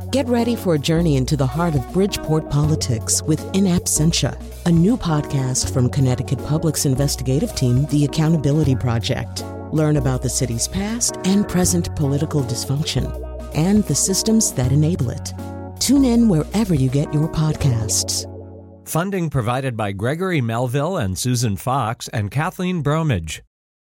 Get ready for a journey into the heart of Bridgeport politics with In Absentia, a new podcast from Connecticut Public's investigative team, The Accountability Project. Learn about the city's past and present political dysfunction and the systems that enable it. Tune in wherever you get your podcasts. Funding provided by Gregory Melville and Susan Fox and Kathleen Bromage.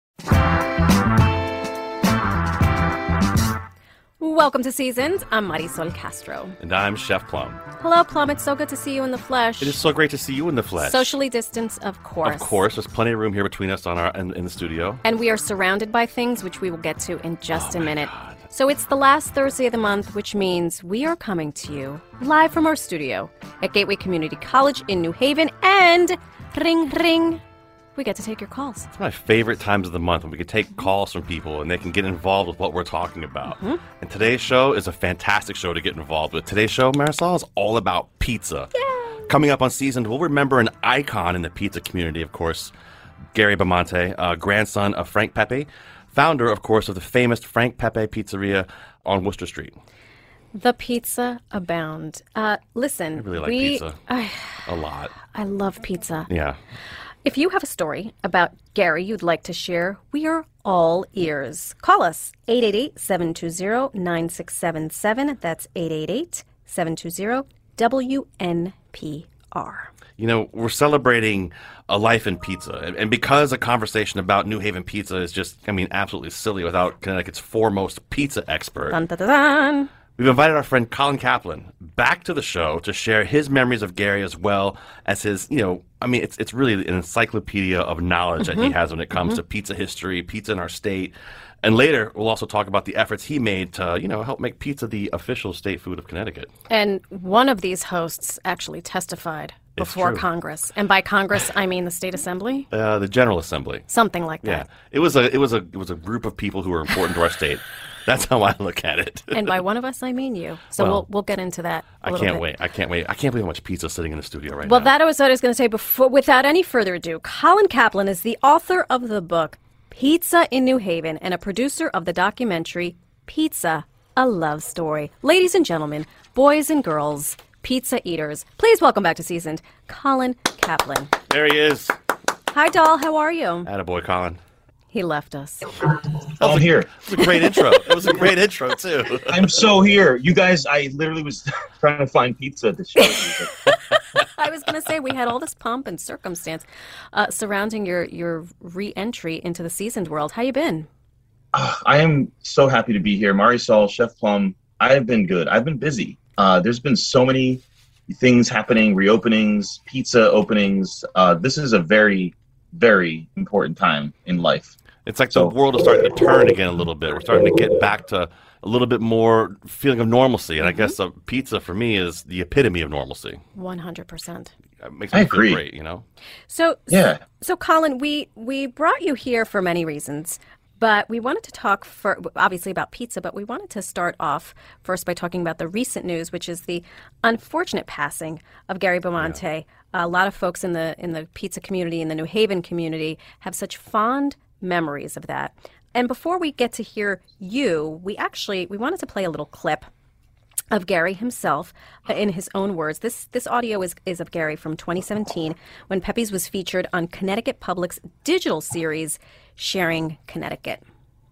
Welcome to Seasons. I'm Marisol Castro. And I'm Chef Plum. Hello, Plum. It's so good to see you in the flesh. It is so great to see you in the flesh. Socially distanced, of course. Of course. There's plenty of room here between us in the studio. And we are surrounded by things, which we will get to in just a minute. God. So it's the last Thursday of the month, which means we are coming to you live from our studio at Gateway Community College in New Haven. And ring, ring, we get to take your calls. It's my favorite times of the month when we can take calls from people and they can get involved with what we're talking about. Mm-hmm. And today's show is a fantastic show to get involved with. Today's show, Marisol, is all about pizza. Yay! Coming up on Seasoned, we'll remember an icon in the pizza community, of course, Gary Bamonte, grandson of Frank Pepe, founder, of course, of the famous Frank Pepe Pizzeria on Worcester Street. The pizza abound. Listen. I really like pizza. A lot. I love pizza. Yeah. If you have a story about Gary you'd like to share, we are all ears. Call us, 888-720-9677. That's 888-720-WNPR. You know, we're celebrating a life in pizza. And because a conversation about New Haven pizza is just, absolutely silly without Connecticut's foremost pizza expert. Dun, dun, dun, dun. We've invited our friend Colin Kaplan back to the show to share his memories of Gary as well as his, it's really an encyclopedia of knowledge that he has when it comes to pizza history, pizza in our state. And later, we'll also talk about the efforts he made to, help make pizza the official state food of Connecticut. And one of these hosts actually testified before Congress. And by Congress, I mean the State Assembly? The General Assembly. Something like that. Yeah. It was a group of people who were important to our state. That's how I look at it. And by one of us, I mean you. So we'll get into that a little bit. I can't wait. I can't believe how much pizza is sitting in the studio right now. Well, that was what I was going to say before. Without any further ado, Colin Kaplan is the author of the book Pizza in New Haven and a producer of the documentary Pizza, a Love Story. Ladies and gentlemen, boys and girls, pizza eaters, please welcome back to Seasoned, Colin Kaplan. There he is. Hi, doll. How are you? Attaboy, Colin. He left us. I'm here. It was a great intro. It was a great intro, too. I'm so here. You guys, I literally was trying to find pizza to show you. I was going to say, we had all this pomp and circumstance surrounding your re-entry into the Seasoned world. How you been? I am so happy to be here. Marisol, Chef Plum, I have been good. I've been busy. There's been so many things happening, reopenings, pizza openings. This is a very, very important time in life. It's like the world is starting to turn again a little bit. We're starting to get back to a little bit more feeling of normalcy. And I guess pizza for me is the epitome of normalcy. 100%. It makes me feel great, So, yeah. So Colin, we brought you here for many reasons. But we wanted to talk obviously about pizza, but we wanted to start off first by talking about the recent news, which is the unfortunate passing of Gary Bamonte. Yeah. A lot of folks in the pizza community, in the New Haven community, have such fond memories of that. And before we get to hear you, we wanted to play a little clip of Gary himself in his own words. This audio is of Gary from 2017 when Pepe's was featured on Connecticut Public's digital series, Sharing Connecticut.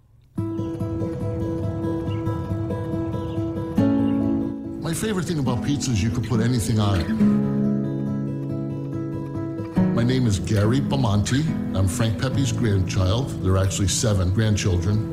My favorite thing about pizza is you can put anything on it. My name is Gary Bamonte. I'm Frank Pepe's grandchild. There are actually 7 grandchildren.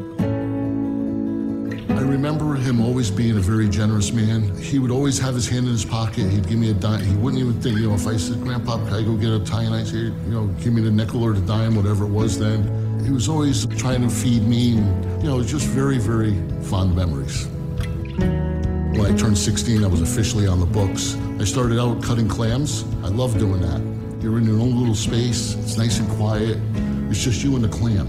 I remember him always being a very generous man. He would always have his hand in his pocket. He'd give me a dime. He wouldn't even think, if I said, Grandpa, can I go get Italian ice here? Give me the nickel or the dime, whatever it was then. He was always trying to feed me and, just very, very fond memories. When I turned 16, I was officially on the books. I started out cutting clams. I love doing that. You're in your own little space. It's nice and quiet. It's just you and the clam,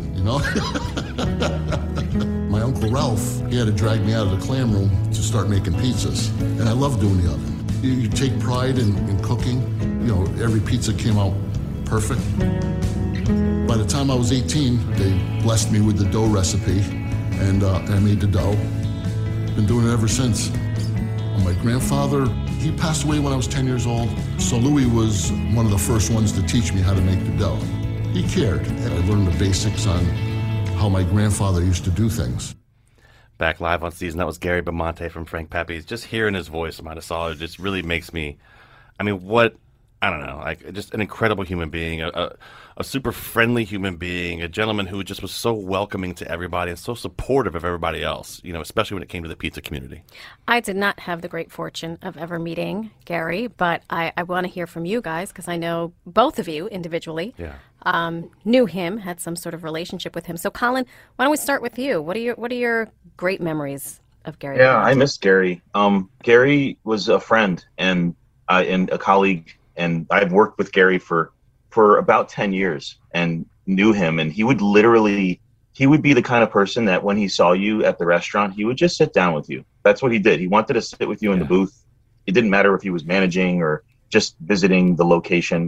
My Uncle Ralph, he had to drag me out of the clam room to start making pizzas. And I love doing the oven. You take pride in cooking. Every pizza came out perfect. By the time I was 18, they blessed me with the dough recipe, and I made the dough. Been doing it ever since. My grandfather, he passed away when I was 10 years old, so Louis was one of the first ones to teach me how to make the dough. He cared. I learned the basics on how my grandfather used to do things. Back live on Season, that was Gary Bamonte from Frank Pepe's. Just hearing his voice, Monticello, just really makes me, I don't know, like just an incredible human being, a super friendly human being, a gentleman who just was so welcoming to everybody and so supportive of everybody else, especially when it came to the pizza community. I did not have the great fortune of ever meeting Gary, but I want to hear from you guys because I know both of you individually. Yeah. Knew him, had some sort of relationship with him. So, Colin, why don't we start with you? What are your great memories of Gary? Yeah, I miss Gary. Gary was a friend and a colleague, and I've worked with Gary for about 10 years and knew him. And he would be the kind of person that when he saw you at the restaurant, he would just sit down with you. That's what he did. He wanted to sit with you in the booth. It didn't matter if he was managing or just visiting the location.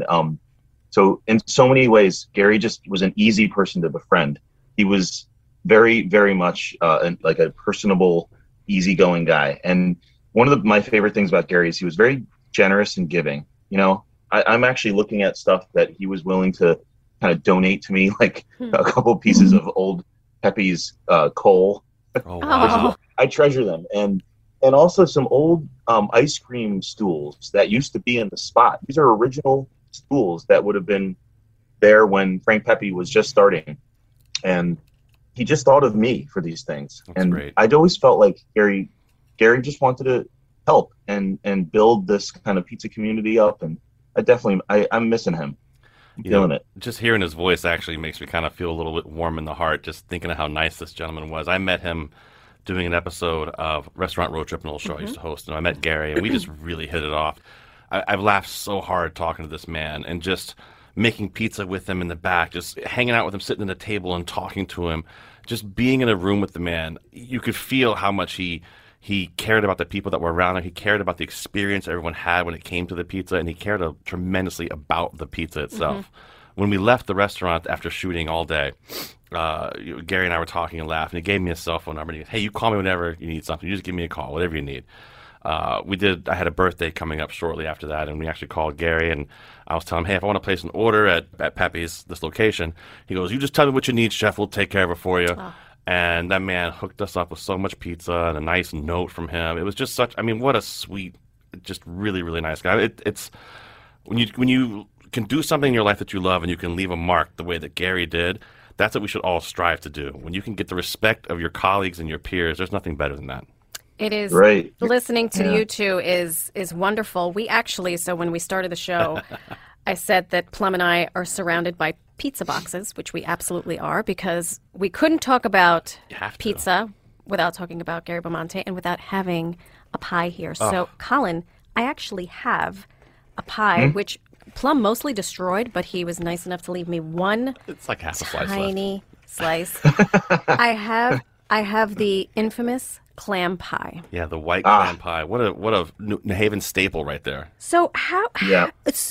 So in so many ways, Gary just was an easy person to befriend. He was very, very much like a personable, easygoing guy. And one of my favorite things about Gary is he was very generous and giving. I'm actually looking at stuff that he was willing to kind of donate to me, like a couple pieces of old Pepe's coal. Oh, wow. I treasure them. And also some old ice cream stools that used to be in the spot. These are original stools that would have been there when Frank Pepe was just starting. And he just thought of me for these things. That's great. I'd always felt like Gary just wanted to help and build this kind of pizza community up. And I'm missing him. I'm feeling it. Just hearing his voice actually makes me kind of feel a little bit warm in the heart, just thinking of how nice this gentleman was. I met him doing an episode of Restaurant Road Trip, an old show I used to host, and I met Gary, and we just really hit it off. I've laughed so hard talking to this man and just making pizza with him in the back, just hanging out with him, sitting at the table and talking to him, just being in a room with the man. You could feel how much he cared about the people that were around him. He cared about the experience everyone had when it came to the pizza, and he cared tremendously about the pizza itself. When we left the restaurant after shooting all day, Gary and I were talking and laughing. He gave me a cell phone number. And he goes, "Hey, you call me whenever you need something. You just give me a call, whatever you need." I had a birthday coming up shortly after that, and we actually called Gary, and I was telling him, "Hey, if I want to place an order at Pepe's, this location," he goes, "You just tell me what you need, chef. We'll take care of it for you." Oh. And that man hooked us up with so much pizza and a nice note from him. It was just what a sweet, just really, really nice guy. It's when you can do something in your life that you love and you can leave a mark the way that Gary did, that's what we should all strive to do. When you can get the respect of your colleagues and your peers, there's nothing better than that. It is. Right. Listening to you two is wonderful. We actually, so when we started the show, I said that Plum and I are surrounded by pizza boxes, which we absolutely are, because we couldn't talk about pizza without talking about Gary Bamonte and without having a pie here. Oh. So, Colin, I actually have a pie, which Plum mostly destroyed, but he was nice enough to leave me one it's like half a slice tiny slice. I have the infamous clam pie. Yeah, the white clam pie. What a New Haven staple right there. So it's,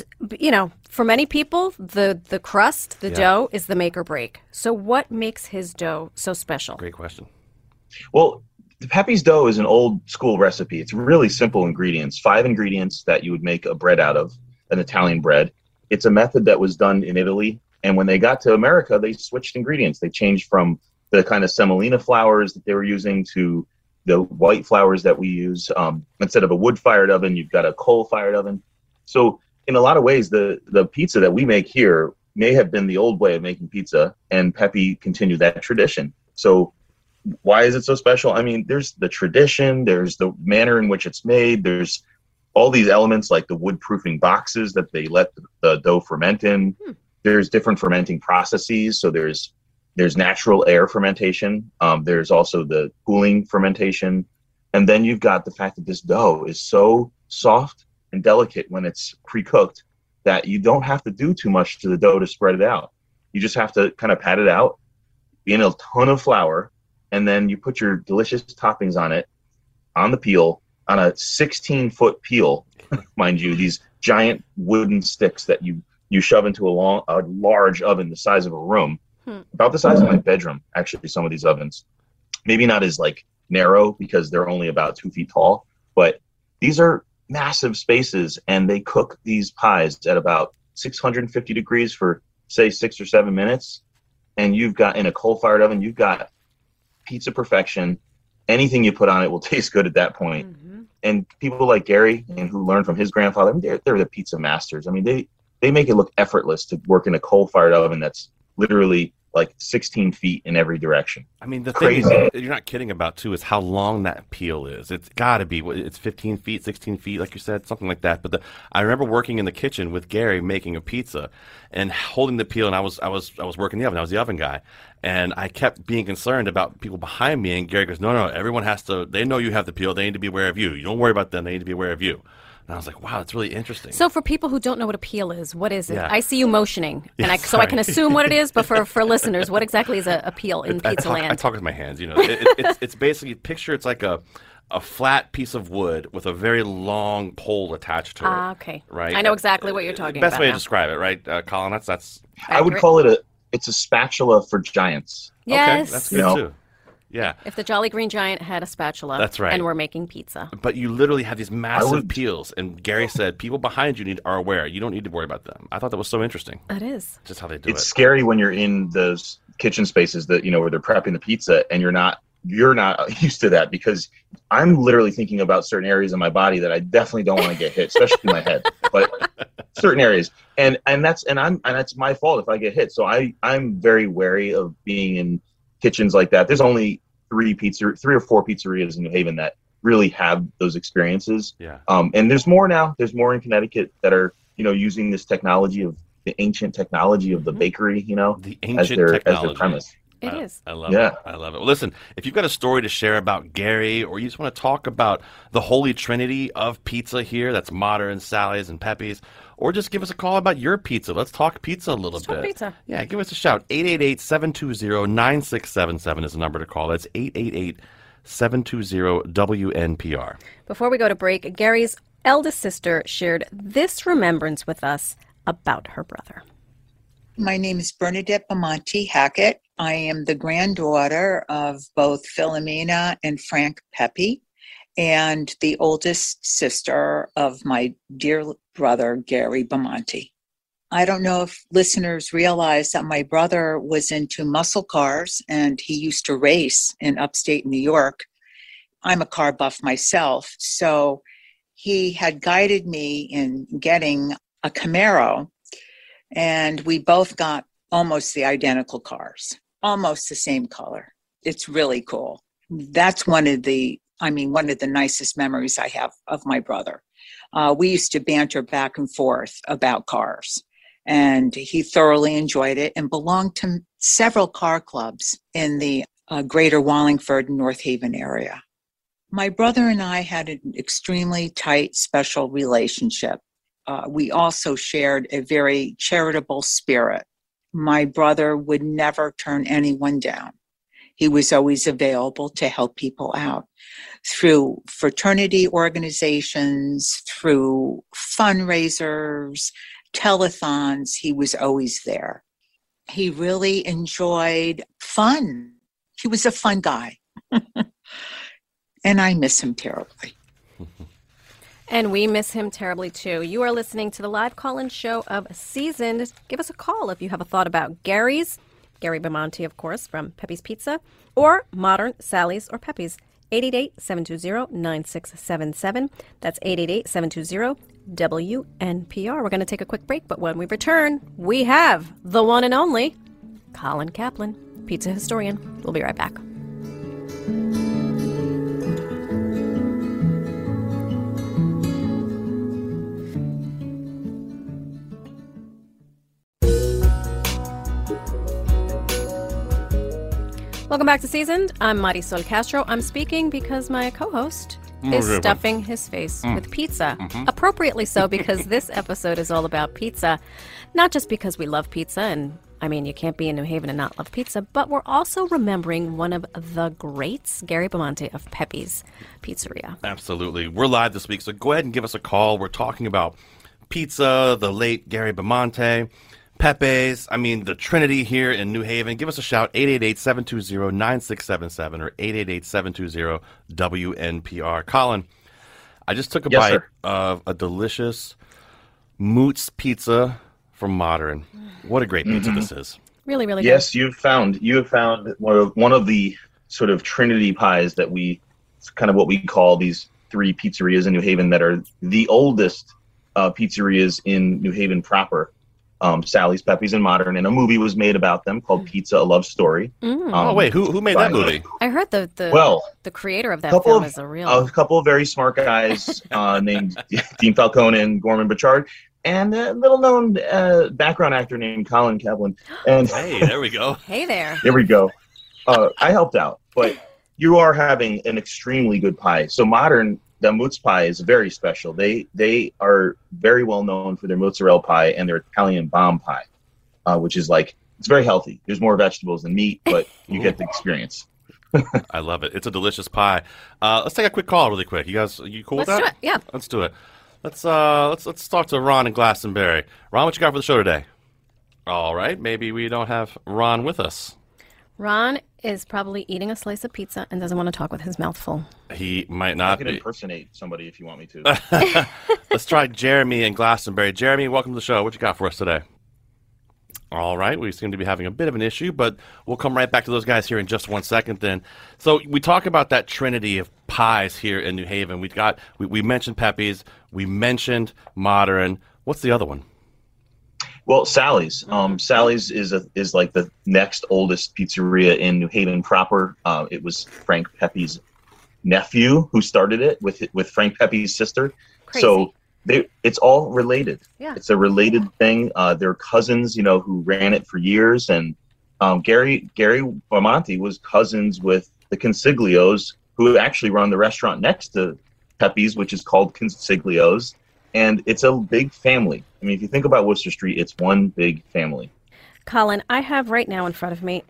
for many people, the crust, the dough is the make or break. So what makes his dough so special? Great question. Well, Pepe's dough is an old school recipe. It's really simple ingredients, 5 ingredients that you would make a bread out of, an Italian bread. It's a method that was done in Italy. And when they got to America, they switched ingredients. They changed from the kind of semolina flours that they were using to the white flours that we use. Instead of a wood-fired oven, you've got a coal-fired oven. So in a lot of ways, the pizza that we make here may have been the old way of making pizza, and Pepe continued that tradition. So why is it so special? I mean, there's the tradition, there's the manner in which it's made, there's all these elements like the wood-proofing boxes that they let the dough ferment in. There's different fermenting processes. So there's natural air fermentation. There's also the cooling fermentation. And then you've got the fact that this dough is so soft and delicate when it's pre-cooked that you don't have to do too much to the dough to spread it out. You just have to kind of pat it out in a ton of flour, and then you put your delicious toppings on it, on the peel, on a 16-foot peel, mind you, these giant wooden sticks that you shove into a large oven the size of a room. About the size of my bedroom, actually, some of these ovens. Maybe not as narrow because they're only about 2 feet tall, but these are massive spaces, and they cook these pies at about 650 degrees for, say, 6 or 7 minutes. And you've got, in a coal-fired oven, you've got pizza perfection. Anything you put on it will taste good at that point. Mm-hmm. And people like Gary, and who learned from his grandfather, I mean, they're the pizza masters. I mean, they make it look effortless to work in a coal-fired oven that's literally like 16 feet in every direction. I mean, the Crazy. thing you're not kidding about, too, is how long that peel is. It's got to be, it's 15 feet, 16 feet, like you said, something like that. But I remember working in the kitchen with Gary making a pizza and holding the peel, and I was working the oven. I was the oven guy. And I kept being concerned about people behind me, and Gary goes, no, everyone has to, they know you have the peel. They need to be aware of you. You don't worry about them. They need to be aware of you. And I was like, wow, that's really interesting. So for people who don't know what a peel is, what is it? Yeah. I see you motioning, and so I can assume what it is, but for listeners, what exactly is a peel in pizza land? I talk with my hands. It's basically, picture it's like a flat piece of wood with a very long pole attached to it. Okay. Right? I know exactly what you're talking about. Best way now. to describe it, right, Colin? That's I would call it it's a spatula for giants. Yes. Okay, that's good too. Yeah. If the Jolly Green Giant had a spatula, that's right, and we're making pizza. But you literally have these massive peels, and Gary said people behind you are aware. You don't need to worry about them. I thought that was so interesting. It is. Just how they do it. It's scary when you're in those kitchen spaces that, where they're prepping the pizza, and you're not used to that, because I'm literally thinking about certain areas of my body that I definitely don't want to get hit, especially my head, but certain areas. And that's my fault if I get hit. So I'm very wary of being in kitchens like that. There's only 3 or 4 pizzerias in New Haven that really have those experiences. Yeah. And there's more now. There's more in Connecticut that are, using this technology of the ancient technology of the bakery, the ancient as their technology. premise. It is. I love it. I love it. Well, listen, if you've got a story to share about Gary, or you just want to talk about the holy trinity of pizza here, that's Modern, Sally's, and Pepe's, or just give us a call about your pizza. Let's talk pizza a little bit. Talk pizza. Yeah, give us a shout. 888-720-9677 is the number to call. That's 888-720-WNPR. Before we go to break, Gary's eldest sister shared this remembrance with us about her brother. My name is Bernadette Bamonte Hackett. I am the granddaughter of both Philomena and Frank Pepe, and the oldest sister of my dear brother, Gary Bamonte. I don't know if listeners realize that my brother was into muscle cars, and he used to race in upstate New York. I'm a car buff myself, so he had guided me in getting a Camaro, and we both got almost the identical cars, almost the same color. It's really cool. That's one of the nicest memories I have of my brother. We used to banter back and forth about cars, and he thoroughly enjoyed it and belonged to several car clubs in the greater Wallingford, North Haven area. My brother and I had an extremely tight, special relationship. We also shared a very charitable spirit. My brother would never turn anyone down. He was always available to help people out through fraternity organizations, through fundraisers, telethons. He was always there. He really enjoyed fun. He was a fun guy. And I miss him terribly. And we miss him terribly, too. You are listening to the live call-in show of Seasoned. Give us a call if you have a thought about Gary Bamonte, of course, from Pepe's Pizza, or Modern, Sally's, or Pepe's. 888-720-9677. That's 888-720-WNPR. We're going to take a quick break, but when we return, we have the one and only Colin Kaplan, pizza historian. We'll be right back. Welcome back to Seasoned. I'm Marisol Castro. I'm speaking because my co-host is stuffing his face with pizza. Appropriately so, because this episode is all about pizza. Not just because we love pizza, and I mean, you can't be in New Haven and not love pizza, but we're also remembering one of the greats, Gary Bamonte of Pepe's Pizzeria. Absolutely. We're live this week, so go ahead and give us a call. We're talking about pizza, the late Gary Bamonte, Pepe's, the Trinity here in New Haven. Give us a shout, 888-720-9677 or 888-720-WNPR. Colin, I just took a Yes, bite sir. of a delicious Moots pizza from Modern. What a great pizza this is. Really, really good. Yes, you have found one of the sort of trinity pies that it's kind of what we call these 3 pizzerias in New Haven that are the oldest pizzerias in New Haven proper. Sally's, Pepe's, and Modern, and a movie was made about them called Pizza: A Love Story. Oh wait, who made that movie? I heard the creator of that couple film of- is a real. A couple of very smart guys named Dean Falcone and Gorman Bechard, and a little-known background actor named Colin Kaplan. And Hey, there we go. Hey there. there we go. I helped out, but you are having an extremely good pie. So Modern, the Moots pie is very special. They are very well known for their mozzarella pie and their Italian bomb pie, which is it's very healthy. There's more vegetables than meat, but you get the experience. I love it. It's a delicious pie. Let's take a quick call really quick. You guys, you cool with Let's that? do it. Yeah. Let's do it. Let's talk to Ron in Glastonbury. Ron, what you got for the show today? All right, maybe we don't have Ron with us. Ron is probably eating a slice of pizza and doesn't want to talk with his mouth full. He might I not can be. impersonate somebody if you want me to. Let's try Jeremy in Glastonbury. Jeremy, welcome to the show. What you got for us today? All right, we seem to be having a bit of an issue, but we'll come right back to those guys here in just 1 second then. So we talk about that trinity of pies here in New Haven. We mentioned Pepe's, we mentioned Modern. What's the other one? Well, Sally's. Sally's is like the next oldest pizzeria in New Haven proper. It was Frank Pepe's nephew who started it with Frank Pepe's sister. Crazy. So it's all related. Yeah. It's a related thing. They're cousins, who ran it for years. And Gary Bamonte was cousins with the Consiglios, who actually run the restaurant next to Pepe's, which is called Consiglios. And it's a big family. I mean, if you think about Worcester Street, it's one big family. Colin, I have right now in front of me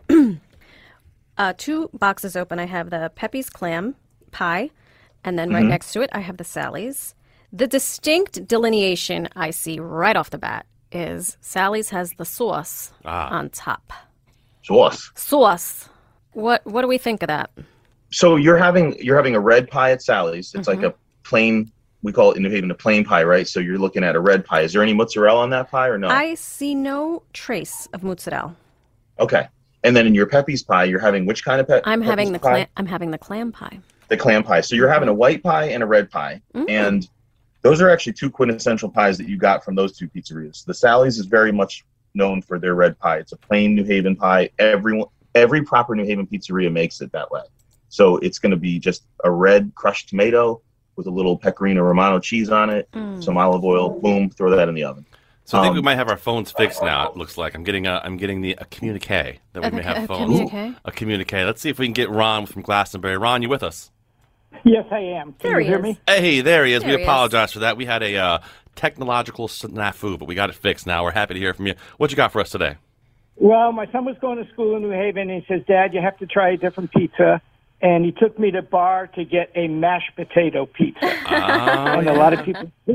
2 boxes open. I have the Pepe's clam pie, and then right next to it, I have the Sally's. The distinct delineation I see right off the bat is Sally's has the sauce on top. Sauce. Sauce. What do we think of that? So you're having a red pie at Sally's. It's like a plain. We call it in New Haven a plain pie, right? So you're looking at a red pie. Is there any mozzarella on that pie or no? I see no trace of mozzarella. Okay. And then in your Pepe's pie, you're having which kind of I'm Pepe's having the pie? I'm having the clam pie. The clam pie. So you're having a white pie and a red pie. And those are actually 2 quintessential pies that you got from those 2 pizzerias. The Sally's is very much known for their red pie. It's a plain New Haven pie. Every proper New Haven pizzeria makes it that way. So it's going to be just a red crushed tomato with a little pecorino romano cheese on it, some olive oil, boom, throw that in the oven. So I think we might have our phones fixed now. It looks like I'm getting a communique that we may have phones. Communique? A communique. Let's see if we can get Ron from Glastonbury. Ron, you with us? Yes, I am. Can There you he hear is. me? Hey, there he is. There We he is. apologize for that. We had a technological snafu, but we got it fixed now. We're happy to hear from you. What you got for us today? Well, my son was going to school in New Haven, and he says, Dad, you have to try a different pizza. And he took me to bar to get a mashed potato pizza. And a lot of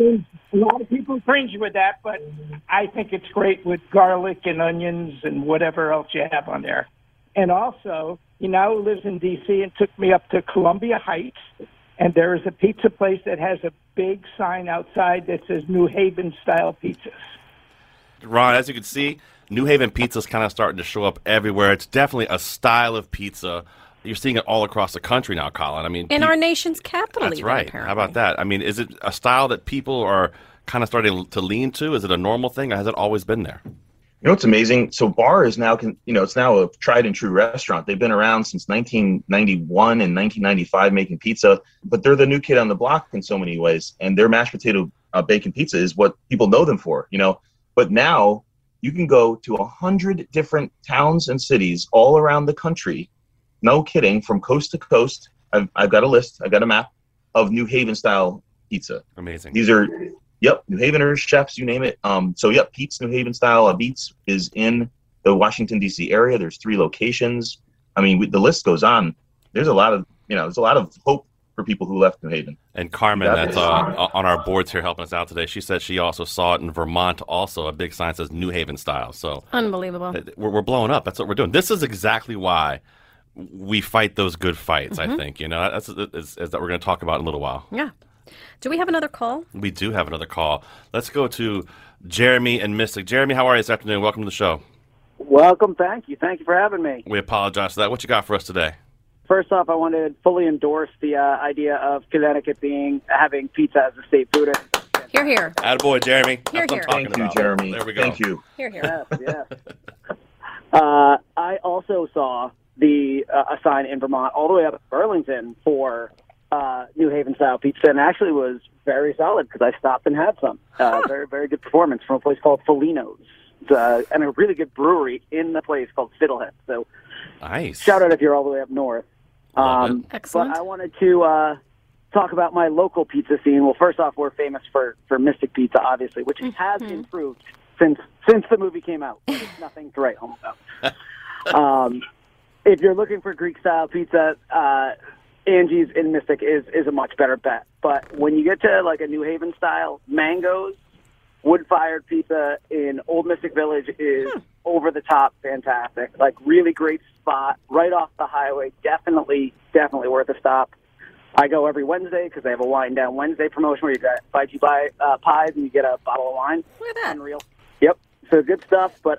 people cringe with that, but I think it's great with garlic and onions and whatever else you have on there. And also, he now lives in D.C. and took me up to Columbia Heights, and there is a pizza place that has a big sign outside that says New Haven style pizzas. Ron, as you can see, New Haven pizza is kind of starting to show up everywhere. It's definitely a style of pizza. You're seeing it all across the country now, Colin. I mean, In our nation's capital, that's even, right. apparently. How about that? I mean, is it a style that people are kind of starting to lean to? Is it a normal thing, or has it always been there? You know what's amazing? So Bar is now, it's now a tried and true restaurant. They've been around since 1991 and 1995 making pizza, but they're the new kid on the block in so many ways. And their mashed potato bacon pizza is what people know them for, But now you can go to 100 different towns and cities all around the country. No kidding, from coast to coast. I've got a list. I've got a map of New Haven style pizza. Amazing. These are, New Haveners, chefs, you name it. Pete's New Haven style Beats is in the Washington D.C. area. There's 3 locations. I mean, the list goes on. There's a lot of, there's a lot of hope for people who left New Haven. And Carmen, that's on our boards here helping us out today. She said she also saw it in Vermont. Also, a big sign says New Haven style. So Unbelievable. we're blowing up. That's what we're doing. This is exactly why we fight those good fights. I think that's that we're going to talk about in a little while. Yeah. Do we have another call? We do have another call. Let's go to Jeremy and Mystic. Jeremy, how are you this afternoon? Welcome to the show. Welcome. Thank you. Thank you for having me. We apologize for that. What you got for us today? First off, I want to fully endorse the idea of Connecticut having pizza as a state food. Hear, hear. Attaboy, Jeremy. Hear, That's what hear. I'm talking Thank you, about. Jeremy. There we go. Thank you. Hear, hear. Yes. I also saw a sign in Vermont all the way up to Burlington for New Haven style pizza, and actually was very solid because I stopped and had some. Very, very good performance from a place called Felino's, and a really good brewery in the place called Fiddlehead. So, nice. shout out if you're all the way up north. Excellent. But I wanted to talk about my local pizza scene. Well, first off, we're famous for Mystic Pizza, obviously, which has improved since the movie came out. But it's nothing to write home about. If you're looking for Greek-style pizza, Angie's in Mystic is a much better bet. But when you get to like a New Haven style, Mango's wood-fired pizza in Old Mystic Village is over the top fantastic. Like really great spot right off the highway. Definitely worth a stop. I go every Wednesday because they have a Wine Down Wednesday promotion where you buy pies and you get a bottle of wine. Look at that. Unreal. Yep. So good stuff. But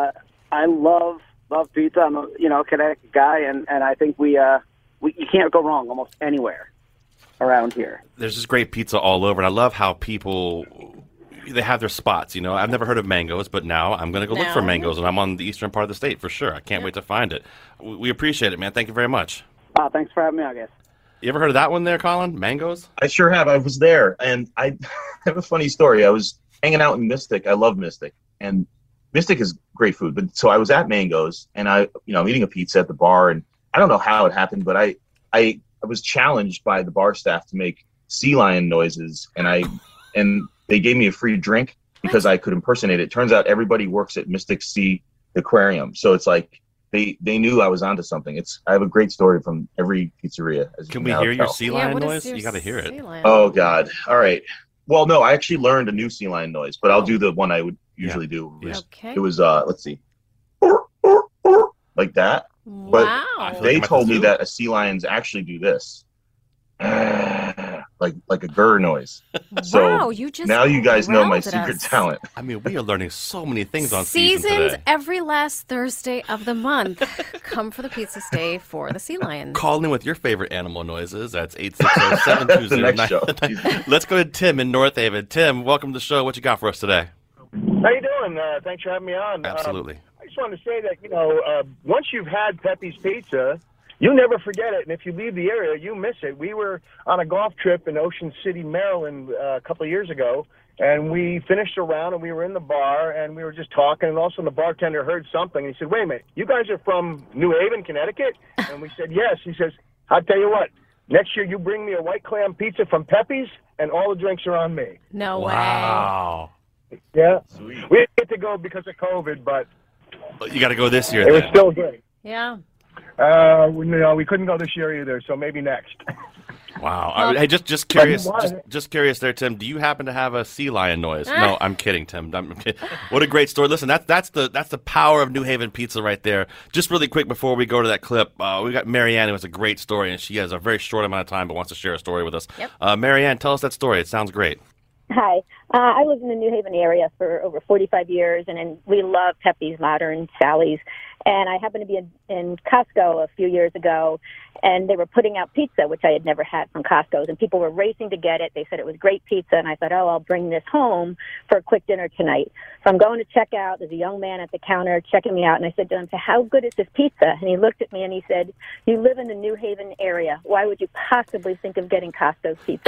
I love pizza. I'm a Connecticut guy, and I think you can't go wrong almost anywhere around here. There's just great pizza all over, and I love how people, they have their spots. I've never heard of Mango's, but now I'm going to go look for Mango's, and I'm on the eastern part of the state for sure. I can't wait to find it. We appreciate it, man. Thank you very much. Thanks for having me, I guess. You ever heard of that one there, Colin? Mango's? I sure have. I was there, and I have a funny story. I was hanging out in Mystic. I love Mystic, and Mystic is great food. But so I was at Mango's, and I'm eating a pizza at the bar, and I don't know how it happened, but I was challenged by the bar staff to make sea lion noises, and they gave me a free drink because I could impersonate it. Turns out everybody works at Mystic Sea Aquarium, so it's like they knew I was onto something. I have a great story from every pizzeria. Can we hear your sea lion noise? You got to hear it. Oh God! All right. Well, no, I actually learned a new sea lion noise, but I'll do the one I would usually do. It was let's see, like that. Wow. But they told me that sea lions actually do this, like a grr noise. So now you guys know my secret talent. I mean, we are learning so many things on Seasons today. every last Thursday of the month. Come for the pizza stay for the sea lions. Call in with your favorite animal noises. That's 860-720. Let's go to Tim in North Haven. Tim, welcome to the show. What you got for us today? How you doing? Thanks for having me on. Absolutely. I just wanted to say that, once you've had Pepe's Pizza, you never forget it. And if you leave the area, you miss it. We were on a golf trip in Ocean City, Maryland, a couple of years ago, and we finished a round, and we were in the bar, and we were just talking, and all of a sudden the bartender heard something, and he said, wait a minute, you guys are from New Haven, Connecticut? And we said, yes. He says, I'll tell you what, next year you bring me a white clam pizza from Pepe's, and all the drinks are on me. No way. Wow. Yeah. Sweet. We didn't get to go because of COVID, but you got to go this year. It was still great. Yeah. We couldn't go this year either, so maybe next. Wow. Hey, just curious. Just curious there, Tim. Do you happen to have a sea lion noise? No, I'm kidding, Tim. I'm kidding. What a great story. Listen, that's the power of New Haven pizza right there. Just really quick before we go to that clip, we got Marianne who has a great story, and she has a very short amount of time but wants to share a story with us. Yep. Marianne, tell us that story. It sounds great. Hi. I live in the New Haven area for over 45 years, and we love Pepe's, Modern, Sally's. And I happened to be in Costco a few years ago, and they were putting out pizza, which I had never had from Costco's, and people were racing to get it. They said it was great pizza, and I thought, I'll bring this home for a quick dinner tonight. So I'm going to check out. There's a young man at the counter checking me out, and I said to him, how good is this pizza? And he looked at me, and he said, you live in the New Haven area. Why would you possibly think of getting Costco's pizza?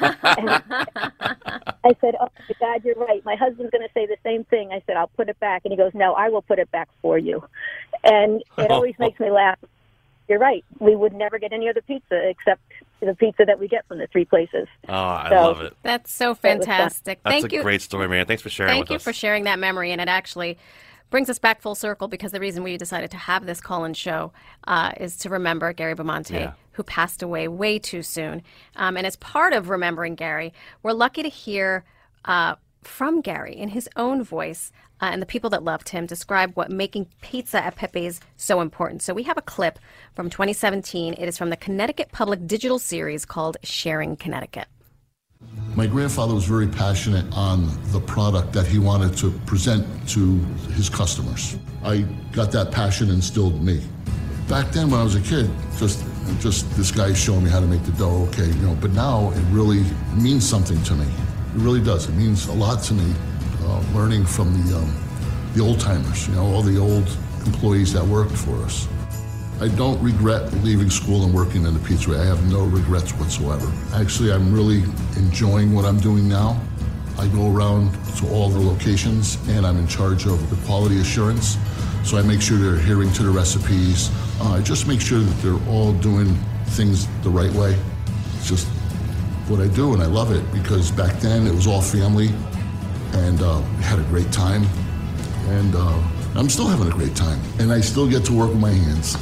I said, oh, my God, you're right. My husband's going to say the same thing. I said, I'll put it back. And he goes, no, I will put it back for you. And it always makes me laugh. You're right. We would never get any other pizza except the pizza that we get from the three places. Oh, I love it. That's so fantastic. That's a great story, Marianne. Thanks for sharing with us. Thank you for sharing that memory. And it actually brings us back full circle because the reason we decided to have this call-in show is to remember Gary Bamonte, who passed away way too soon. And as part of remembering Gary, we're lucky to hear from Gary in his own voice and the people that loved him describe what making pizza at Pepe's so important. So we have a clip from 2017. It is from the Connecticut Public Digital series called Sharing Connecticut. My grandfather was very passionate on the product that he wanted to present to his customers. I got that passion instilled in me. Back then when I was a kid, just this guy showing me how to make the dough, okay, but now it really means something to me. It really does. It means a lot to me, learning from the old timers, all the old employees that worked for us. I don't regret leaving school and working in the pizzeria. I have no regrets whatsoever. Actually, I'm really enjoying what I'm doing now. I go around to all the locations and I'm in charge of the quality assurance. So I make sure they're adhering to the recipes. I just make sure that they're all doing things the right way. It's just what I do, and I love it because back then it was all family, and we had a great time, and I'm still having a great time, and I still get to work with my hands.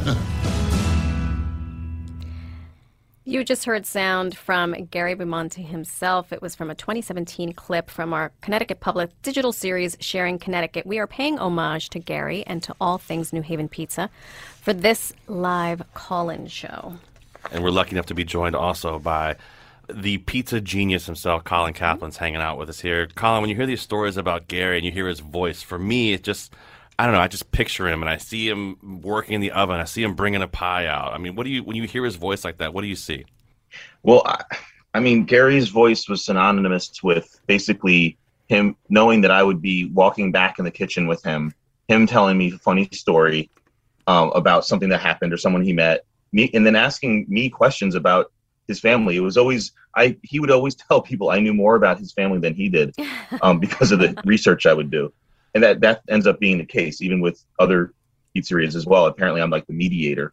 You just heard sound from Gary Bamonte himself. It was from a 2017 clip from our Connecticut Public digital series, Sharing Connecticut. We are paying homage to Gary and to all things New Haven Pizza for this live call-in show. And we're lucky enough to be joined also by the pizza genius himself, Colin Kaplan's hanging out with us here. Colin, when you hear these stories about Gary and you hear his voice, for me, it just, I don't know, I just picture him and I see him working in the oven. I see him bringing a pie out. I mean, when you hear his voice like that, what do you see? Well, I mean, Gary's voice was synonymous with basically him knowing that I would be walking back in the kitchen with him telling me a funny story about something that happened or someone he met, me, and then asking me questions about his family. It was always, he would always tell people I knew more about his family than he did because of the research I would do. And that ends up being the case, even with other pizzerias as well. Apparently I'm like the mediator.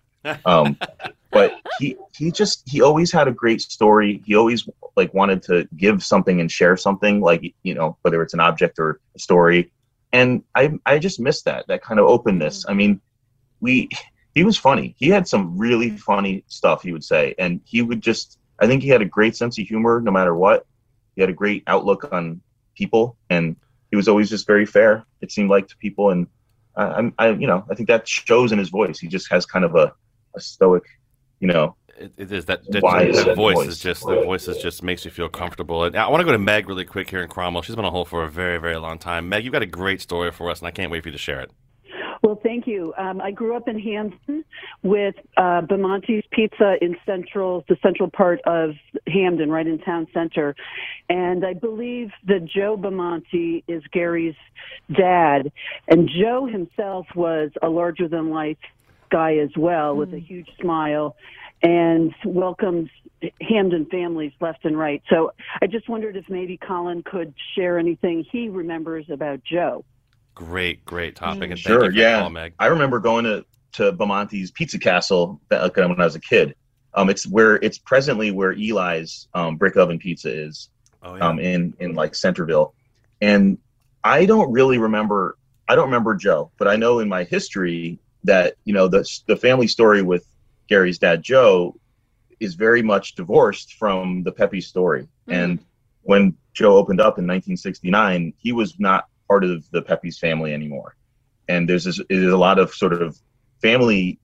But he always had a great story. He always wanted to give something and share something, whether it's an object or a story. And I just missed that kind of openness. I mean, he was funny. He had some really funny stuff he would say. And he would I think he had a great sense of humor no matter what. He had a great outlook on people, and he was always just very fair, it seemed like, to people. And I think that shows in his voice. He just has kind of a stoic, It is that voice is just makes you feel comfortable. And I want to go to Meg really quick here in Cromwell. She's been on hold for a very, very long time. Meg, you've got a great story for us, and I can't wait for you to share it. Well, thank you. I grew up in Hamden with Bamonte's Pizza in the central part of Hamden, right in town center. And I believe that Joe Bamonte is Gary's dad. And Joe himself was a larger-than-life guy as well, with a huge smile, and welcomes Hamden families left and right. So I just wondered if maybe Colin could share anything he remembers about Joe. Great topic. And sure, thank you for the call, Meg. I remember going to Bamonte's Pizza Castle when I was a kid. It's presently where Eli's brick oven pizza is. Oh, yeah. In like Centerville. And I don't remember Joe, but I know in my history that, the family story with Gary's dad, Joe, is very much divorced from the Pepe story. Mm-hmm. And when Joe opened up in 1969, he was not part of the Pepe's family anymore. And there's a lot of sort of family,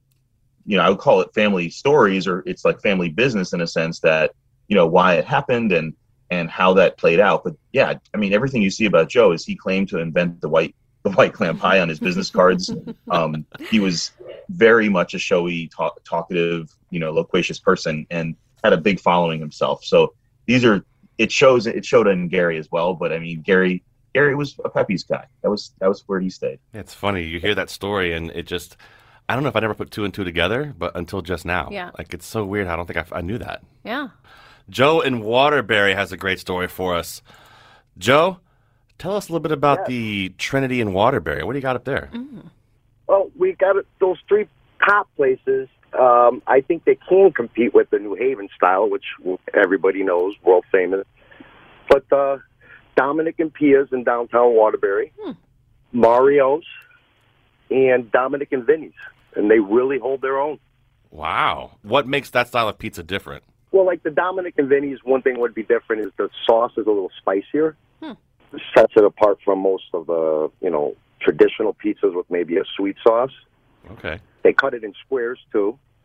I would call it family stories, or it's like family business in a sense that, why it happened and how that played out. But yeah, I mean, everything you see about Joe is he claimed to invent the white clam pie on his business cards. He was very much a showy, talkative, loquacious person, and had a big following himself. So it showed in Gary as well. But I mean, Gary was a Pepe's guy. That was where he stayed. It's funny. You hear that story and it just, I don't know if I never put two and two together, but until just now. Yeah. Like, it's so weird. I don't think I knew that. Yeah. Joe in Waterbury has a great story for us. Joe, tell us a little bit about the Trinity in Waterbury. What do you got up there? Mm. Well, we got those three top places. I think they can compete with the New Haven style, which everybody knows, world famous. But Dominic and Pia's in downtown Waterbury, Mario's, and Dominic and Vinny's. And they really hold their own. Wow. What makes that style of pizza different? Well, like the Dominic and Vinny's, one thing would be different is the sauce is a little spicier. It sets it apart from most of the, traditional pizzas with maybe a sweet sauce. Okay. They cut it in squares, too.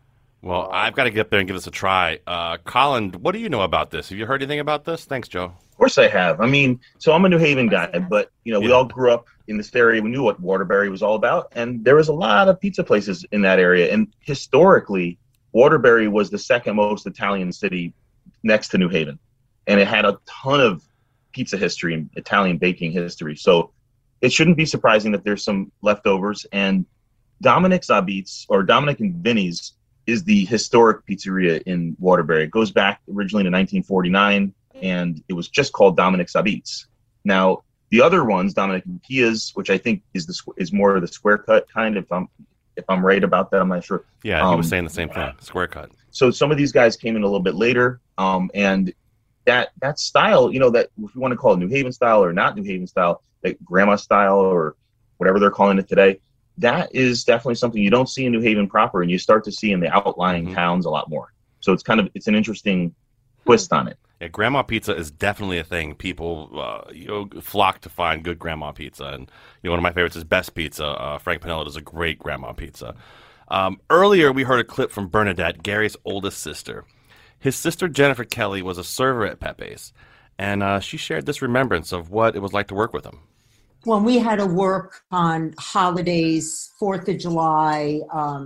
Well, I've got to get up there and give this a try. Colin, what do you know about this? Have you heard anything about this? Thanks, Joe. Of course I have. I mean, so I'm a New Haven guy, but, we all grew up in this area. We knew what Waterbury was all about. And there was a lot of pizza places in that area. And historically, Waterbury was the second most Italian city next to New Haven. And it had a ton of pizza history and Italian baking history. So it shouldn't be surprising that there's some leftovers. And Dominic Zabit's, or Dominic and Vinny's, is the historic pizzeria in Waterbury. It goes back originally to 1949. And it was just called Dominic Zabit's. Now, the other ones, Dominic and Pia's, which I think is more of the square cut kind. If I'm right about that, I'm not sure. Yeah, he was saying the same thing. Square cut. So some of these guys came in a little bit later, and that style, that if you want to call it New Haven style or not New Haven style, like grandma style or whatever they're calling it today, that is definitely something you don't see in New Haven proper, and you start to see in the outlying towns a lot more. So it's an interesting twist on it. Yeah, grandma pizza is definitely a thing. People flock to find good grandma pizza. And one of my favorites is Best Pizza. Frank Pinella does a great grandma pizza. Earlier, we heard a clip from Bernadette, Gary's oldest sister. His sister, Jennifer Kelly, was a server at Pepe's. And she shared this remembrance of what it was like to work with him. When we had to work on holidays, 4th of July,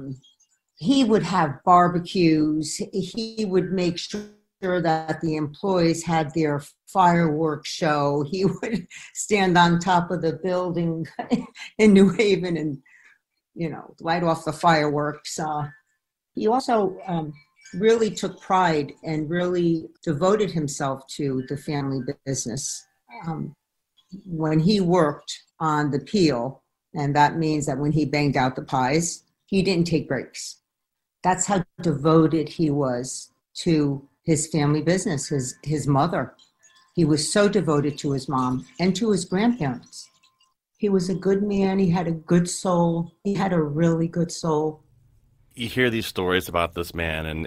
he would have barbecues. He would make sure that the employees had their fireworks show. He would stand on top of the building in New Haven and, light off the fireworks. He also really took pride and really devoted himself to the family business. When he worked on the peel, and that means that when he banged out the pies, he didn't take breaks. That's how devoted he was to his family business, his mother. He was so devoted to his mom and to his grandparents. He was a good man. He had a good soul. He had a really good soul. You hear these stories about this man, and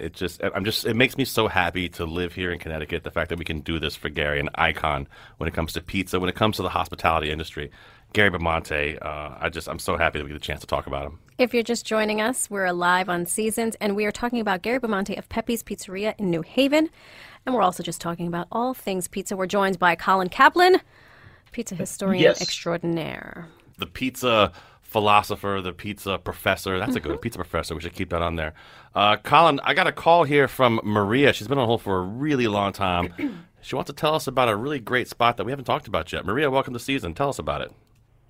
it makes me so happy to live here in Connecticut. The fact that we can do this for Gary, an icon when it comes to pizza, when it comes to the hospitality industry. Gary Bamonte, I'm so happy that we get a chance to talk about him. If you're just joining us, we're live on Seasons, and we are talking about Gary Bamonte of Pepe's Pizzeria in New Haven. And we're also just talking about all things pizza. We're joined by Colin Kaplan, pizza historian extraordinaire. The pizza philosopher, the pizza professor. That's a good pizza professor. We should keep that on there. Colin, I got a call here from Maria. She's been on hold for a really long time. She wants to tell us about a really great spot that we haven't talked about yet. Maria, welcome to Season. Tell us about it.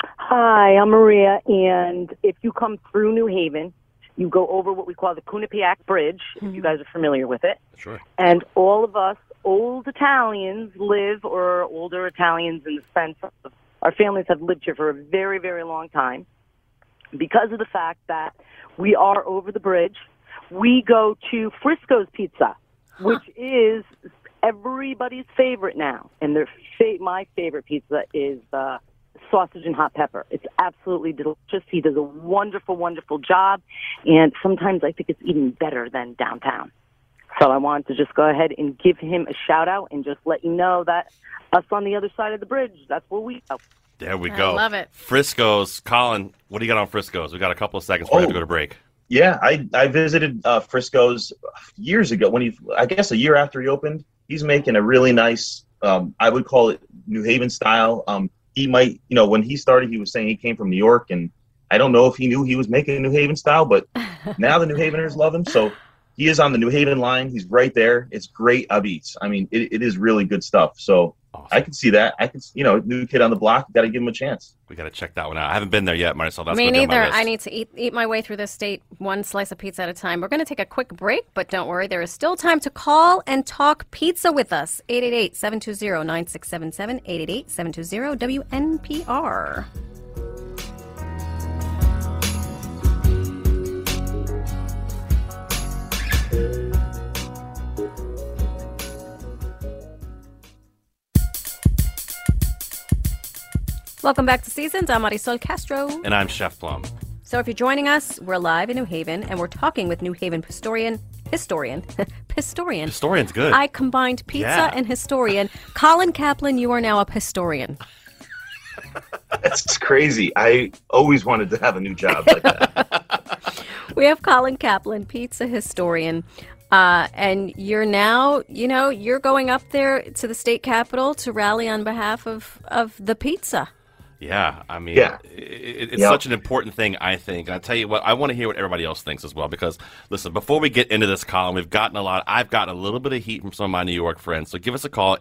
Hi, I'm Maria, and if you come through New Haven, you go over what we call the Quinnipiac Bridge, if you guys are familiar with it. Sure. And all of us old Italians or older Italians in the sense of our families have lived here for a very, very long time. Because of the fact that we are over the bridge, we go to Frisco's Pizza, which is everybody's favorite now. And my favorite pizza is sausage and hot pepper. It's absolutely delicious. He does a wonderful, wonderful job. And sometimes I think it's even better than downtown. So I wanted to just go ahead and give him a shout out and just let you know that us on the other side of the bridge, that's where we go. There we go. I love it. Frisco's. Colin, what do you got on Frisco's? We got a couple of seconds before we have to go to break. Yeah, I visited Frisco's years ago I guess a year after he opened. He's making a really nice, I would call it New Haven style. He might, when he started, he was saying he came from New York, and I don't know if he knew he was making New Haven style, but now the New Haveners love him. So he is on the New Haven line. He's right there. It's great Abits. I mean, it is really good stuff. So awesome. I can see that. New kid on the block, got to give him a chance. We got to check that one out. I haven't been there yet, Marisol. That's Me neither. I need to eat my way through this state one slice of pizza at a time. We're going to take a quick break, but don't worry. There is still time to call and talk pizza with us. 888-720-9677, 888-720-WNPR. Welcome back to Seasons. I'm Marisol Castro. And I'm Chef Plum. So if you're joining us, we're live in New Haven, and we're talking with New Haven historian. Historian's good. I combined pizza and historian. Colin Kaplan, you are now a historian. That's crazy. I always wanted to have a new job like that. We have Colin Kaplan, pizza historian. And you're now, you're going up there to the state capitol to rally on behalf of the pizza. Yeah, I mean, it's Yep. such an important thing, I think. And I tell you what, I want to hear what everybody else thinks as well. Because, listen, before we get into this, Colin, I've gotten a little bit of heat from some of my New York friends. So give us a call,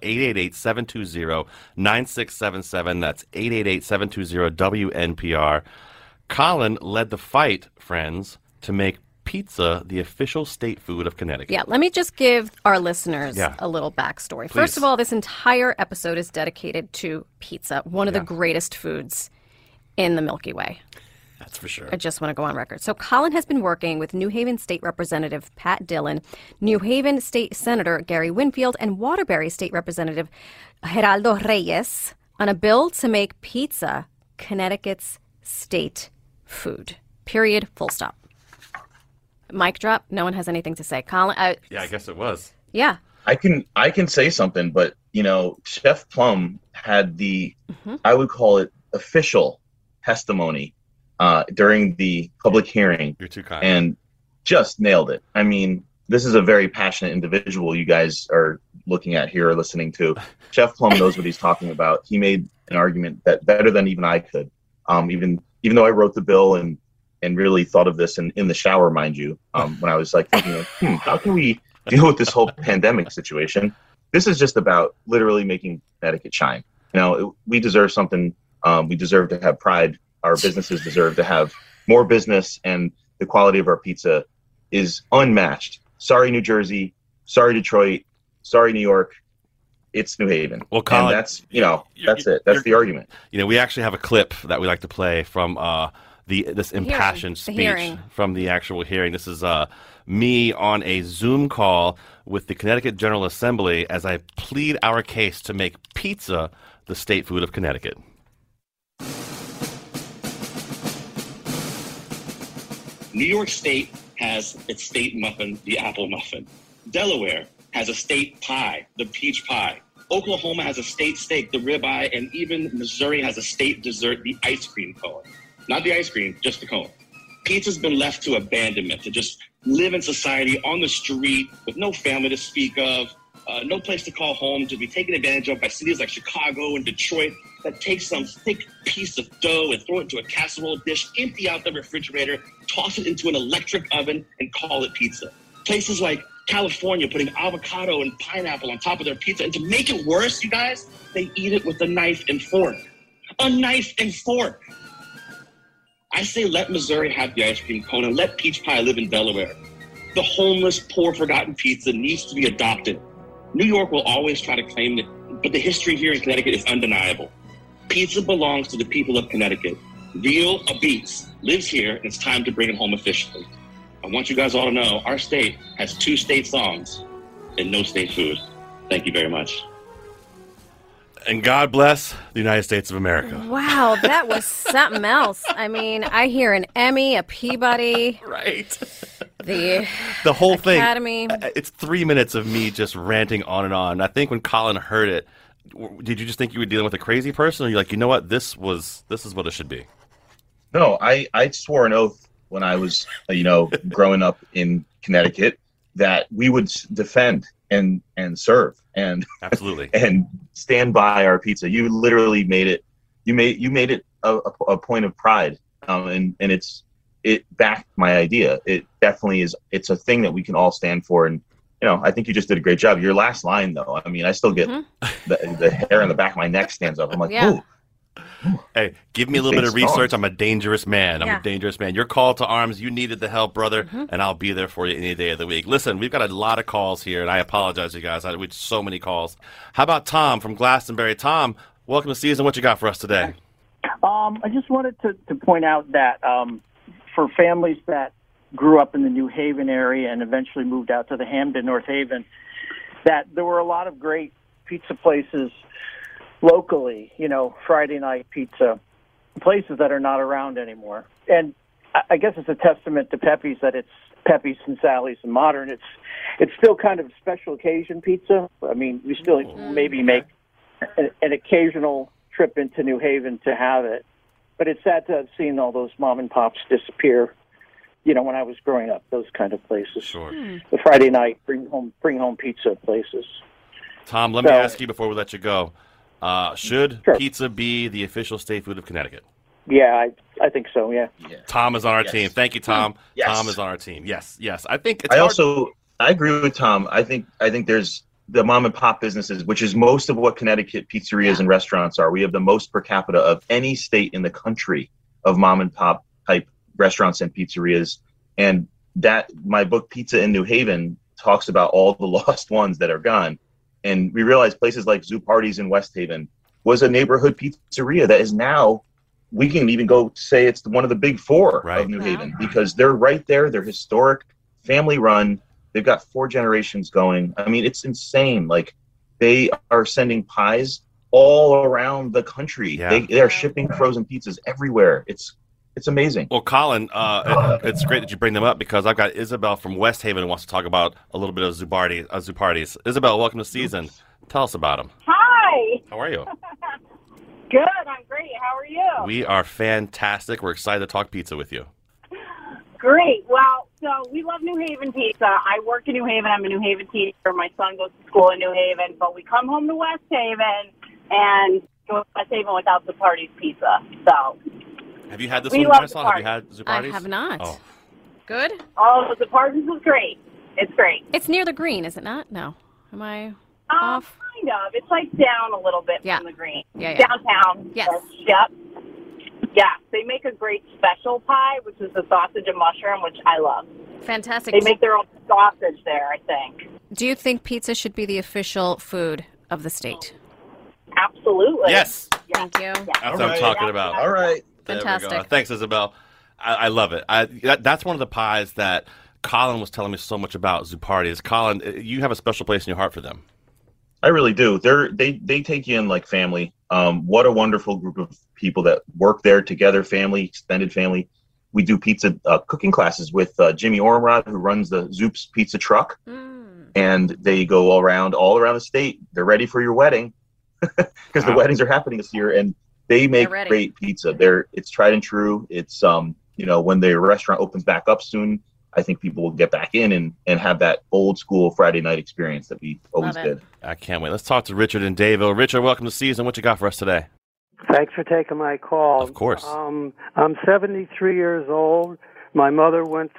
888-720-9677. That's 888-720-WNPR. Colin led the fight, friends, to make pizza the official state food of Connecticut. Yeah, let me just give our listeners a little backstory. Please. First of all, this entire episode is dedicated to pizza, one of the greatest foods in the Milky Way. That's for sure. I just want to go on record. So Colin has been working with New Haven State Representative Pat Dillon, New Haven State Senator Gary Winfield, and Waterbury State Representative Geraldo Reyes on a bill to make pizza Connecticut's state food. Period. Full stop. Mic drop. No one has anything to say. Colin. Yeah, I guess it was. Yeah. I can say something, but Chef Plum had the I would call it official testimony during the public hearing. You're too kind. And just nailed it. I mean, this is a very passionate individual you guys are looking at here or listening to. Chef Plum knows what he's talking about. He made an argument that better than even I could. Even though I wrote the bill and really thought of this in the shower, mind you, when I was like thinking, how can we deal with this whole pandemic situation? This is just about literally making Connecticut shine. We deserve something. We deserve to have pride. Our businesses deserve to have more business, and the quality of our pizza is unmatched. Sorry, New Jersey. Sorry, Detroit. Sorry, New York. It's New Haven. Well, Colin, and that's that's it. That's the argument. We actually have a clip that we like to play from this impassioned speech from the actual hearing. This is me on a Zoom call with the Connecticut General Assembly as I plead our case to make pizza the state food of Connecticut. New York State has its state muffin, the apple muffin. Delaware has a state pie, the peach pie. Oklahoma has a state steak, the ribeye, and even Missouri has a state dessert, the ice cream cone. Not the ice cream, just the cone. Pizza's been left to abandonment, to just live in society on the street with no family to speak of, no place to call home, to be taken advantage of by cities like Chicago and Detroit that take some thick piece of dough and throw it into a casserole dish, empty out the refrigerator, toss it into an electric oven, and call it pizza. Places like California putting avocado and pineapple on top of their pizza. And to make it worse, you guys, they eat it with a knife and fork. A knife and fork. I say let Missouri have the ice cream cone and let peach pie live in Delaware. The homeless, poor, forgotten pizza needs to be adopted. New York will always try to claim it, but the history here in Connecticut is undeniable. Pizza belongs to the people of Connecticut. Veal Beats lives here, and it's time to bring it home officially. I want you guys all to know our state has 2 state songs and no state food. Thank you very much. And God bless the United States of America. Wow, that was something else. I mean, I hear an Emmy, a Peabody. Right. The whole Academy. thing. It's 3 minutes of me just ranting on and on. I think when Colin heard it, did you just think you were dealing with a crazy person? Or you're like, you know what? This is what it should be. No, I swore an oath when I was, growing up in Connecticut that we would defend and serve and absolutely and stand by our pizza. You literally made it. You made it a point of pride, and it backed my idea. It definitely is. It's a thing that we can all stand for, and I think you just did a great job. Your last line, though, I mean, I still get the hair on the back of my neck stands up. I'm like, ooh. Hey, give me a little bit of research. I'm a dangerous man. I'm a dangerous man. Your call to arms. You needed the help, brother, and I'll be there for you any day of the week. Listen, we've got a lot of calls here, and I apologize, you guys. We had so many calls. How about Tom from Glastonbury? Tom, welcome to Season. What you got for us today? I just wanted to point out that for families that grew up in the New Haven area and eventually moved out to the Hamden, North Haven, that there were a lot of great pizza places locally, Friday night pizza, places that are not around anymore. And I guess it's a testament to Pepe's that it's Pepe's and Sally's and Modern. It's still kind of special occasion pizza. I mean, we still maybe make an occasional trip into New Haven to have it. But it's sad to have seen all those mom and pops disappear. when I was growing up, those kind of places. Sure. The Friday night bring home pizza places. Tom, let me ask you before we let you go. Should pizza be the official state food of Connecticut? Yeah, I think so, yeah. Tom is on our team. Thank you, Tom. Yes. Tom is on our team. Yes. I think it's I agree with Tom. I think there's the mom and pop businesses, which is most of what Connecticut pizzerias and restaurants are. We have the most per capita of any state in the country of mom and pop type restaurants and pizzerias. And that my book Pizza in New Haven talks about all the lost ones that are gone. And we realize places like Zupardi's in West Haven was a neighborhood pizzeria that is now, we can even go say it's one of the big four of New Haven, because they're right there. They're historic, family run. They've got 4 generations going. I mean, it's insane. Like, they are sending pies all around the country. Yeah. They are shipping frozen pizzas everywhere. It's amazing. Well, Colin, it's great that you bring them up, because I've got Isabel from West Haven who wants to talk about a little bit of Zupardi's. Isabel, welcome to Season. Tell us about them. Hi. How are you? Good. I'm great. How are you? We are fantastic. We're excited to talk pizza with you. Great. Well, so we love New Haven pizza. I work in New Haven. I'm a New Haven teacher. My son goes to school in New Haven, but we come home to West Haven and go to West Haven without Zupardi's pizza. So. Have you had this We one, love Marisol? Have you had Zupardi's? I have not. Oh. Good? Oh, the Zupardi's is great. It's great. It's near the Green, is it not? No. Am I off? Kind of. It's like down a little bit from the Green. Yeah. Downtown. Yes. Yep. Yeah. They make a great special pie, which is the sausage and mushroom, which I love. Fantastic. They make their own sausage there, I think. Do you think pizza should be the official food of the state? Absolutely. Yes. Thank you. That's what I'm talking about. All right. There we Fantastic. go. Thanks, Isabel. I love it. That's one of the pies that Colin was telling me so much about, Zupardi's. Colin, you have a special place in your heart for them. I really do. They take you in like family. What a wonderful group of people that work there together, family, extended family. We do pizza cooking classes with Jimmy Ormrod, who runs the Zoop's Pizza Truck. And they go all around the state. They're ready for your wedding because the weddings are happening this year. And they make great pizza. It's tried and true. It's, when the restaurant opens back up soon, I think people will get back in and have that old school Friday night experience that we always did. I can't wait. Let's talk to Richard in Dayville. Richard, welcome to Season. What you got for us today? Thanks for taking my call. Of course. I'm 73 years old. My mother lived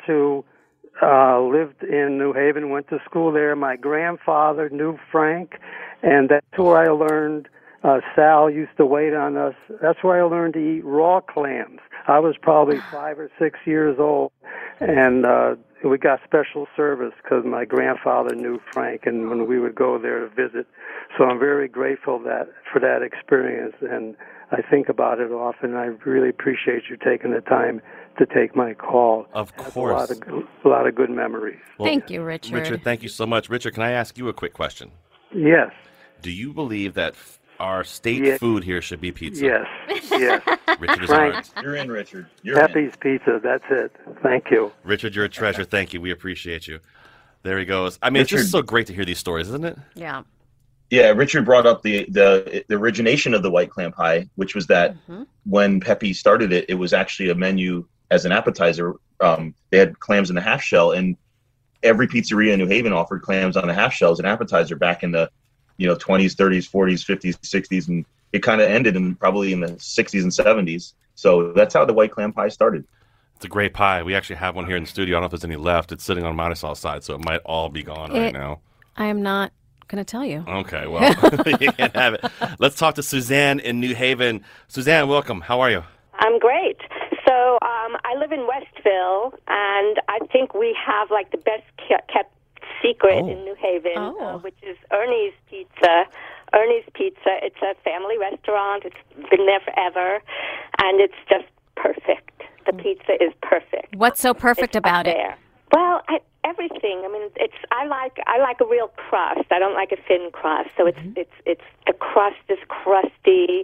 in New Haven, went to school there. My grandfather knew Frank, and that's where I learned. Sal used to wait on us. That's where I learned to eat raw clams. I was probably 5 or 6 years old, and we got special service because my grandfather knew Frank, and when we would go there to visit. So I'm very grateful for that experience, and I think about it often. I really appreciate you taking the time to take my call. Of course. A lot of good memories. Well, thank you, Richard. Richard, thank you so much. Richard, can I ask you a quick question? Yes. Do you believe that our state food here should be pizza? Yes. Richard is Frank, ours. You're in, Richard. Pepe's Pizza, that's it. Thank you. Richard, you're a treasure. Thank you. We appreciate you. There he goes. I mean, it's just so great to hear these stories, isn't it? Yeah. Yeah, Richard brought up the origination of the white clam pie, which was that when Pepe started it, it was actually a menu as an appetizer. They had clams in the half shell, and every pizzeria in New Haven offered clams on the half shell as an appetizer back in the 20s, 30s, 40s, 50s, 60s, and it kind of ended probably in the 60s and 70s. So that's how the white clam pie started. It's a great pie. We actually have one here in the studio. I don't know if there's any left. It's sitting on Marisol's side, so it might all be gone right now. I am not going to tell you. Okay, well, you can have it. Let's talk to Suzanne in New Haven. Suzanne, welcome. How are you? I'm great. So I live in Westville, and I think we have like the best kept secret in New Haven, which is Ernie's Pizza. Ernie's Pizza. It's a family restaurant. It's been there forever, and it's just perfect. The pizza is perfect. What's so perfect about it? Well, everything. I mean, I like a real crust. I don't like a thin crust. So it's the crust is crusty.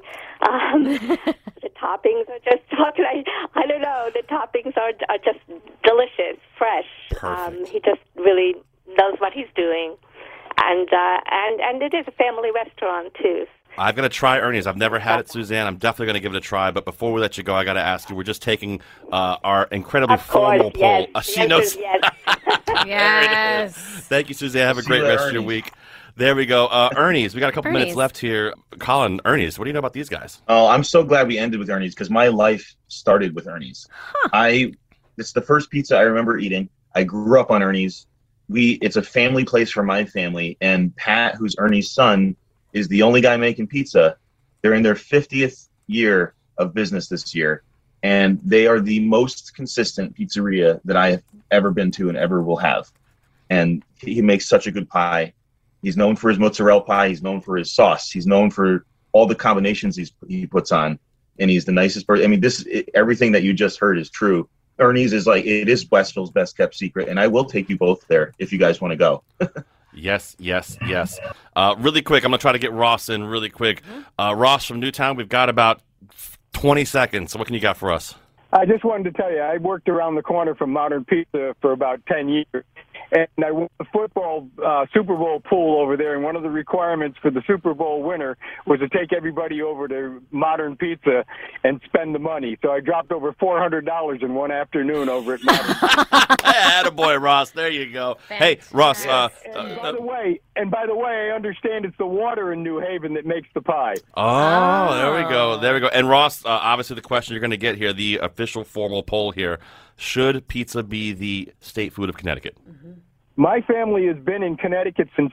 The toppings are just I don't know. The toppings are just delicious, fresh. He just really knows what he's doing, and it is a family restaurant too. I'm going to try Ernie's. I've never had it, Suzanne. I'm definitely going to give it a try. But before we let you go, I got to ask you, we're just taking our incredibly formal poll. She knows. Yes. Yes. Thank you, Suzanne. Have a great rest of your week. There we go. Ernie's. We got a couple minutes left here. Colin, Ernie's. What do you know about these guys? Oh, I'm so glad we ended with Ernie's because my life started with Ernie's. It's the first pizza I remember eating. I grew up on Ernie's. It's a family place for my family, and Pat, who's Ernie's son, is the only guy making pizza. They're in their 50th year of business this year, and they are the most consistent pizzeria that I have ever been to and ever will have. And he makes such a good pie. He's known for his mozzarella pie. He's known for his sauce. He's known for all the combinations he puts on, and he's the nicest person. I mean, everything that you just heard is true. Ernie's is it is Westville's best kept secret, and I will take you both there if you guys want to go. Yes. Really quick, I'm going to try to get Ross in really quick. Ross from Newtown, we've got about 20 seconds. So what can you got for us? I just wanted to tell you, I worked around the corner from Modern Pizza for about 10 years. And I won the football Super Bowl pool over there, and one of the requirements for the Super Bowl winner was to take everybody over to Modern Pizza and spend the money. So I dropped over $400 in one afternoon over at Modern. Attaboy, Ross. There you go. Hey, Ross. By the way, I understand it's the water in New Haven that makes the pie. Oh, there we go. And Ross, obviously the question you're going to get here, the official formal poll here. Should pizza be the state food of Connecticut? My family has been in Connecticut since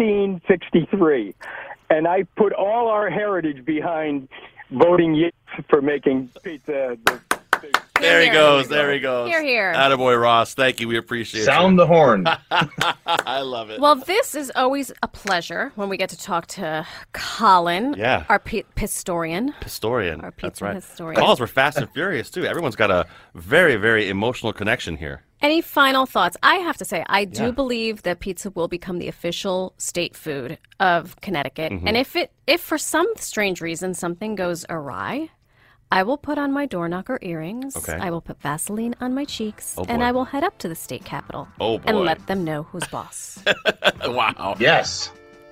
1663, and I put all our heritage behind voting yes for making pizza. There he goes. Hear, hear. Attaboy, Ross. Thank you. We appreciate it. Sound the horn. I love it. Well, this is always a pleasure when we get to talk to Colin, our historian. Historian. That's right. Historian. Calls were fast and furious, too. Everyone's got a very, very emotional connection here. Any final thoughts? I have to say, I do believe that pizza will become the official state food of Connecticut. Mm-hmm. And if for some strange reason something goes awry, I will put on my door knocker earrings. Okay. I will put Vaseline on my cheeks, Oh, and boy. I will head up to the state capitol Oh, boy. and let them know who's boss. Wow. Yes.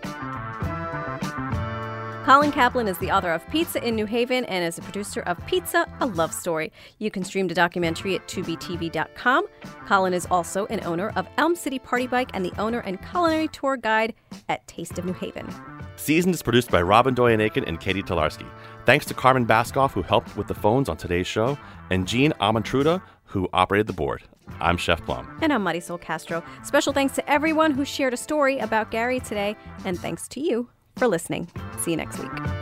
Colin Kaplan is the author of Pizza in New Haven and is the producer of Pizza, A Love Story. You can stream the documentary at tubetv.com. Colin is also an owner of Elm City Party Bike and the owner and culinary tour guide at Taste of New Haven. Seasoned is produced by Robin Doyanakin and Katie Tolarski. Thanks to Carmen Baskoff, who helped with the phones on today's show, and Jean Amantruda, who operated the board. I'm Chef Plum. And I'm Marisol Castro. Special thanks to everyone who shared a story about Gary today, and thanks to you for listening. See you next week.